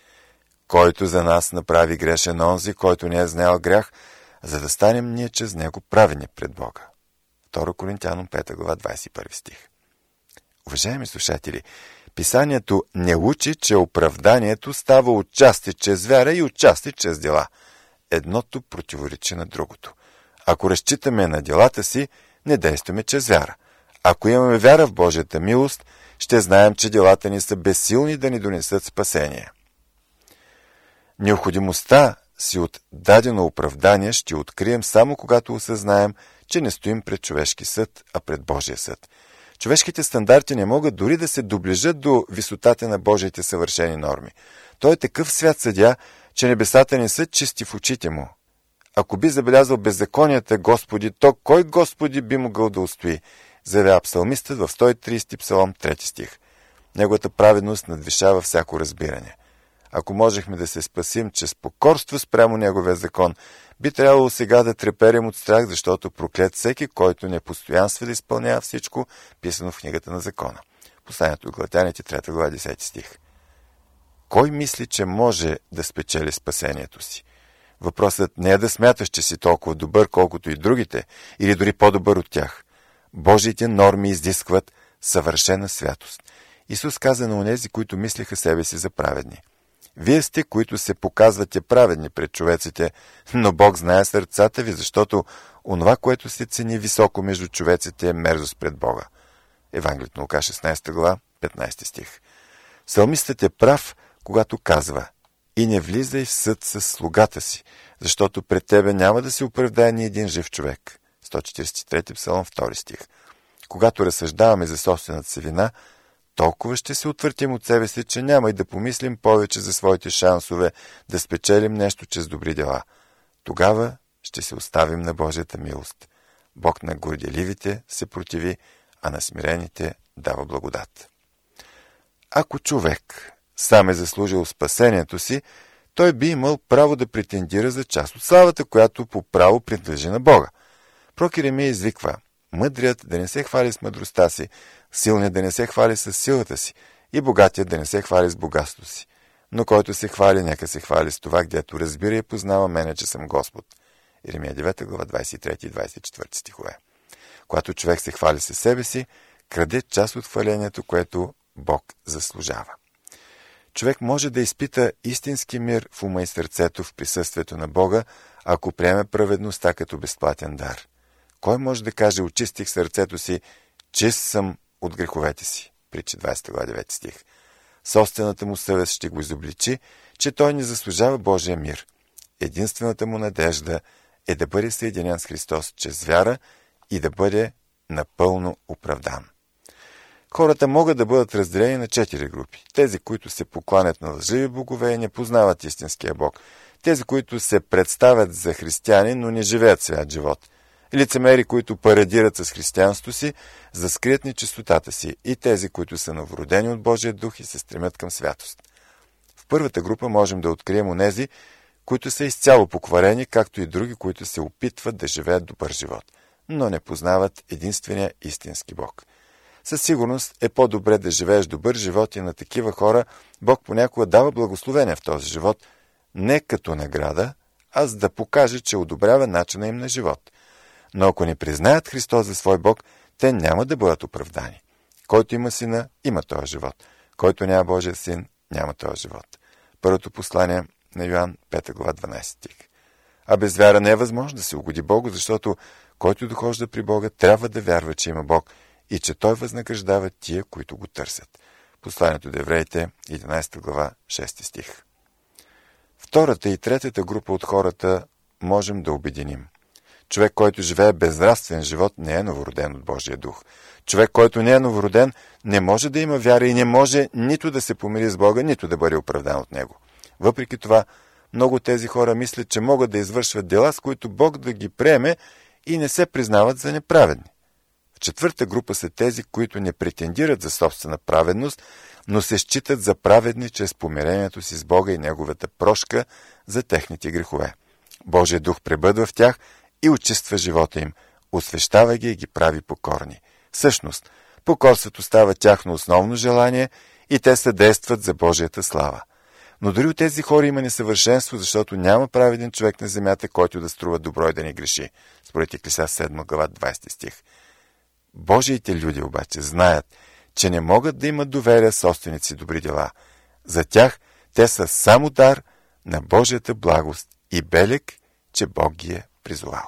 Speaker 1: Който за нас направи грешен онзи, който не е знаел грях, за да станем ние чрез него правени пред Бога. втора Коринтяни пета глава, двадесет и първи стих. Уважаеми слушатели, Писанието не учи, че оправданието става отчасти чрез вяра и отчасти чрез дела. Едното противоречи на другото. Ако разчитаме на делата си, не действаме чрез вяра. Ако имаме вяра в Божията милост, ще знаем, че делата ни са безсилни да ни донесат спасение. Необходимостта си от дадено оправдание ще открием само когато осъзнаем, че не стоим пред човешки съд, а пред Божия съд. Човешките стандарти не могат дори да се доближат до висотата на Божиите съвършени норми. Той е такъв свят съдия, че небесата не са чисти в очите му, Ако би забелязал беззаконията Господи, то кой Господи би могъл да устои? Заявява псалмистът в сто и тридесети псалом, трети стих. Неговата праведност надвишава всяко разбиране. Ако можехме да се спасим чрез покорство спрямо Неговия закон, би трябвало сега да треперим от страх, защото проклет всеки, който не постоянства да изпълнява всичко, писано в книгата на закона. Посланието от Галатяните, трета глава, десети стих. Кой мисли, че може да спечели спасението си? Въпросът не е да смяташ, че си толкова добър, колкото и другите, или дори по-добър от тях. Божиите норми изискват съвършена святост. Исус каза на онези, които мислеха себе си за праведни. Вие сте, които се показвате праведни пред човеците, но Бог знае сърцата ви, защото онова, което се цени високо между човеците, е мерзост пред Бога. Евангелието на Лука, шестнадесета глава, петнадесети стих. Псалмистът е прав, когато казва: и не влизай в съд с слугата си, защото пред тебе няма да се оправдае ни един жив човек. сто четиридесет и трети псалом, втори стих. Когато разсъждаваме за собствената си вина, толкова ще се отвъртим от себе си, че няма и да помислим повече за своите шансове да спечелим нещо чрез добри дела. Тогава ще се оставим на Божията милост. Бог на горделивите се противи, а на смирените дава благодат. Ако човек сам е заслужил спасението си, той би имал право да претендира за част от славата, която по право принадлежи на Бога. Пророк Иеремия извиква: мъдрият да не се хвали с мъдростта си, силният да не се хвали с силата си и богатият да не се хвали с богатството си. Но който се хвали, нека се хвали с това, гдето разбира и познава мене, че съм Господ. Иеремия девета глава, двадесет и трети и двадесет и четвърти стихове. Когато човек се хвали със себе си, краде част от хвалението, което Бог заслужава. Човек може да изпита истински мир в ума и сърцето в присъствието на Бога, ако приеме праведността като безплатен дар. Кой може да каже: очистих сърцето си, чист съм от греховете си? Притчи двадесета глава, девети стих. Собствената му съвест ще го изобличи, че той не заслужава Божия мир. Единствената му надежда е да бъде съединен с Христос чрез вяра и да бъде напълно оправдан. Хората могат да бъдат разделени на четири групи. Тези, които се покланят на лъжливи богове и не познават истинския Бог. Тези, които се представят за християни, но не живеят свят живот. Лицемери, които парадират с християнството си, за да скрият нечистотата си. И тези, които са новородени от Божия дух и се стремят към святост. В първата група можем да открием онези, които са изцяло покварени, както и други, които се опитват да живеят добър живот, но не познават единствения истински Бог. Със сигурност е по-добре да живееш добър живот и на такива хора Бог понякога дава благословение в този живот, не като награда, а за да покаже, че одобрява начина им на живот. Но ако не признаят Христос за свой Бог, те няма да бъдат оправдани. Който има сина, има този живот. Който няма Божия син, няма този живот. Първото послание на Йоан, пета глава, дванадесети стих. А без вяра не е възможно да се угоди Богу, защото който дохожда при Бога, трябва да вярва, че има Бог и че Той възнаграждава тия, които го търсят. Посланието до евреите, единадесета глава, шести стих. Втората и третата група от хората можем да обединим. Човек, който живее безнравствен живот, не е новороден от Божия дух. Човек, който не е новороден, не може да има вяра и не може нито да се помири с Бога, нито да бъде оправдан от Него. Въпреки това, много от тези хора мислят, че могат да извършват дела, с които Бог да ги приеме и не се признават за неправедни. В четвърта група са тези, които не претендират за собствена праведност, но се считат за праведни чрез помирението си с Бога и Неговата прошка за техните грехове. Божия дух пребъдва в тях и очиства живота им, освещава ги и ги прави покорни. Всъщност, покорството става тяхно основно желание и те съдействат за Божията слава. Но дори от тези хора има несъвършенство, защото няма праведен човек на земята, който да струва добро и да не греши. Според Еклесиаст седма глава, двадесети стих. Божиите люди обаче знаят, че не могат да имат доверие собственици добри дела. За тях те са само дар на Божията благост и белег, че Бог ги е призовал.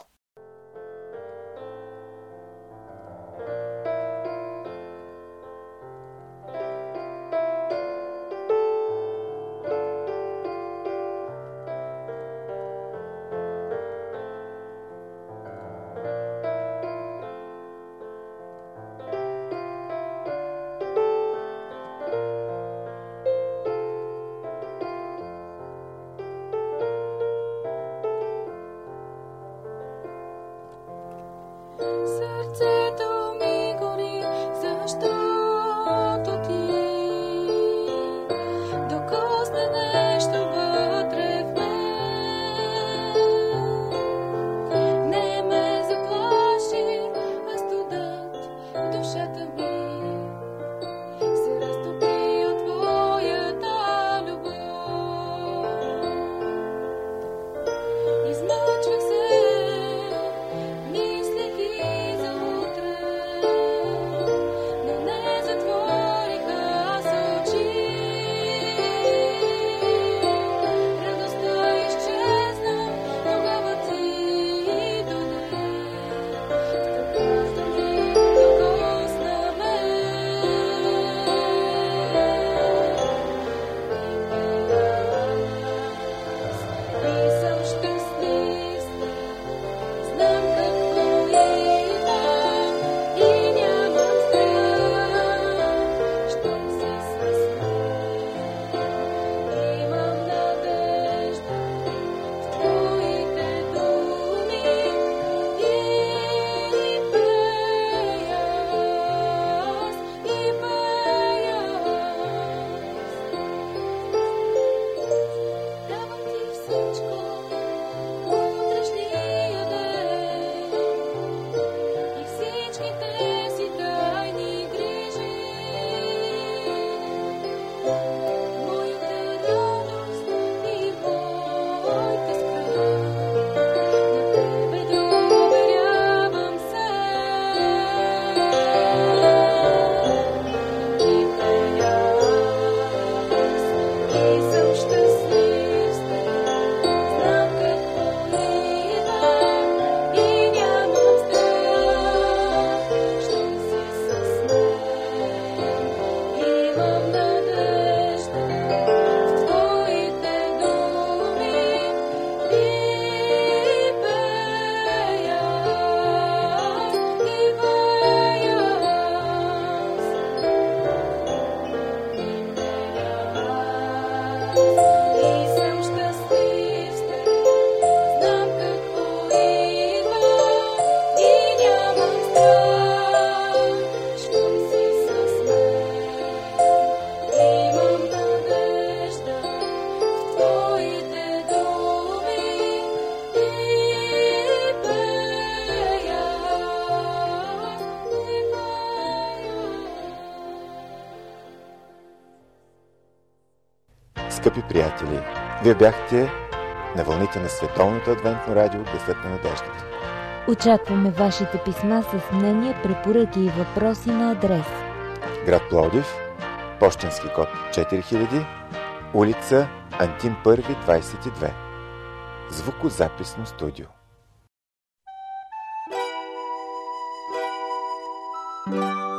Speaker 1: Скъпи приятели, вие бяхте на вълните на Световното адвентно радио Гласът на надеждата.
Speaker 2: Очакваме вашите писма с мнения, препоръки и въпроси на адрес:
Speaker 1: град Пловдив, пощенски код четири хиляди, улица Антим първи, двайсет и две. Звукозаписно студио.
Speaker 7: Thank you.